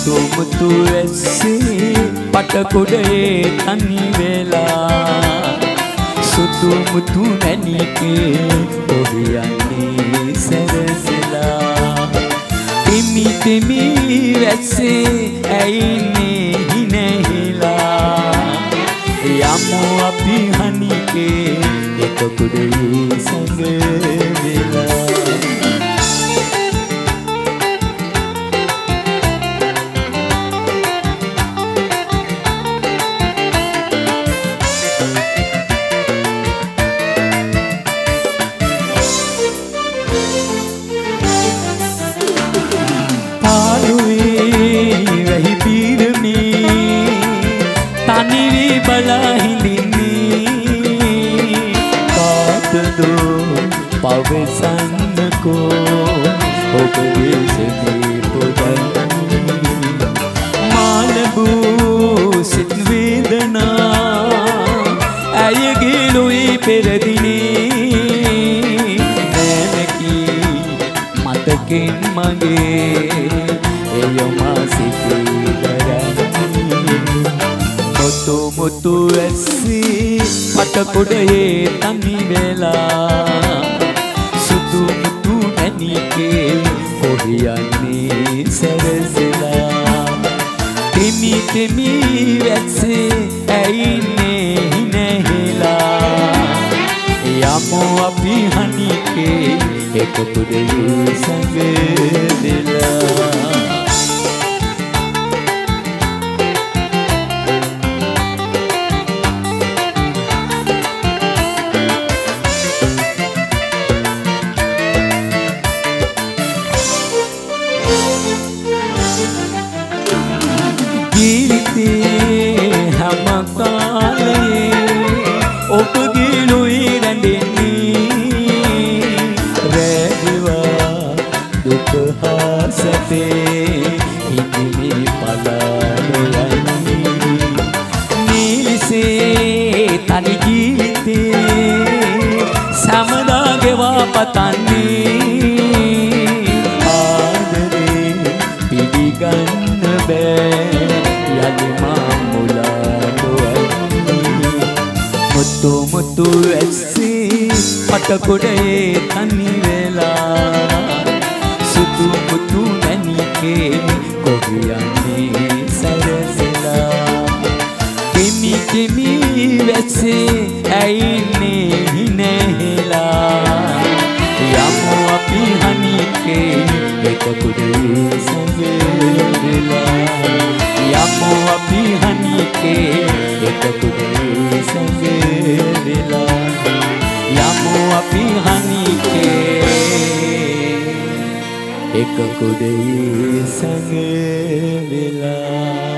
මුතු මුතු ඇස්සේ පටකොඩේ තනි වෙලා සුතු මුතු නැණිකේ ඔබ යන්නේ සැරසලා තිමි තිමි වැස්සේ ඇයින්නේ හිනහිලා යමු අපි හනිකේ එක කුඩේ සඟ වෙලා තනිවි බලා හිඳින්නේ කාටදෝ පවසන්නකෝ ඔබගේ සෙදී පොදන්නේ මාලබූ සිත් වේදනා ඇයගේ ලොයි පෙරදිනේ නැනකී මතකෙන් මගේ එයමා සිතේ දරන්නේ මුතු මුතු ඇස්සේ පටකොඩේ තනි වෙලා සුදු මුතු නැණිකේ ඔබ යන්නේ සැරසලා තිමි තිමි වැස්සේ ඇයින්නේ හිනහිලා යමු අපි හනිකේ එක කුඩේ සඟ වෙලා ජීවිතේ හැම කාලේ ඔබගේ ලොයි රැඳෙන්නේ රැඳිවා දුක හා සැපේ හිමිනේ පලාලයන්නේ නිලිසේ තනි ජීවිතේ සමදා ගෙවා පතන්නේ ආදරේ පිළිගන්න බෑ මුතු මුතු ඇස්සේ පටකොඩේ තනි වෙලා සුදු මුතු නැණිකේ ඔබ යන්නේ සැරසලා කිමි කිමි වැස්සේ ඇයින්නේ හිනහිලා යමු අපි හනිකේ එක කුඩේ සඟ වෙලා යමු අපි හනිකේ එක කුඩේ සඟ වෙලා යමු අපි හනිකේ එක කුඩේ සඟ වෙලා